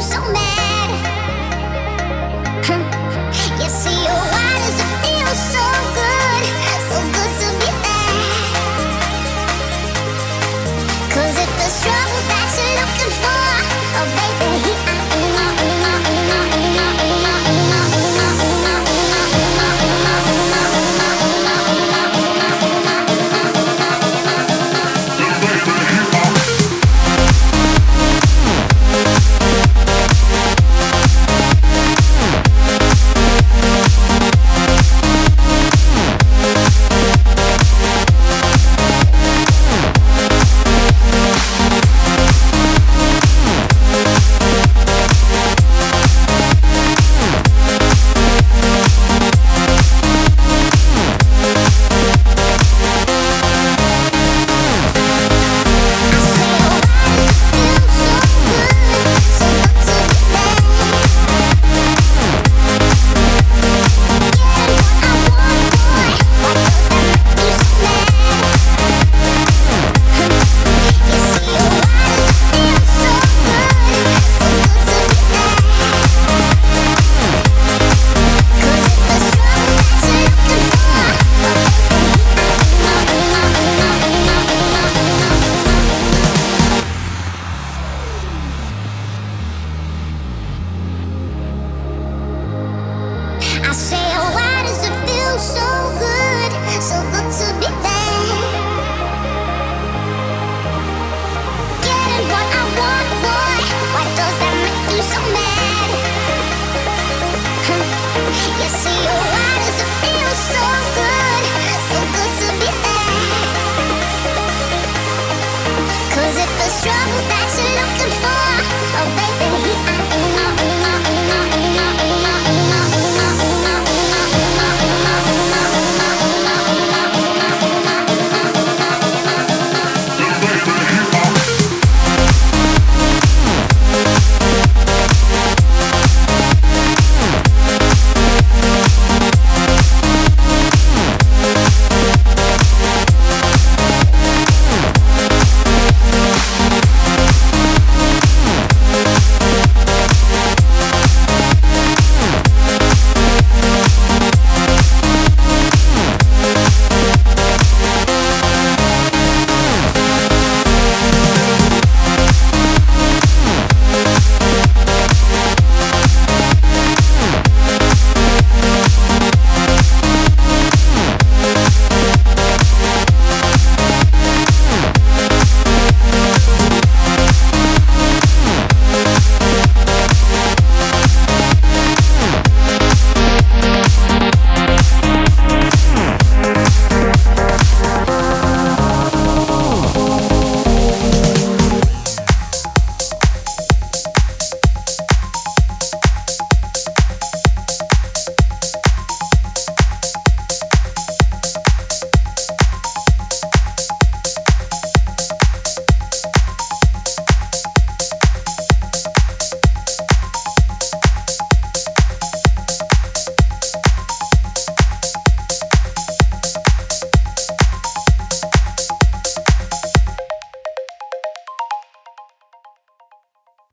so mad? You see, oh, why does it feel so good? So good to be bad. 'Cause if there's trouble that you're looking for, oh baby, here I am. I say, oh, why does it feel so good? So good to be there. Getting what I want, boy. Why does that make you so mad? You see, oh, why does it feel so good? So good to be there. 'Cause if there's trouble that you're looking for, oh, baby.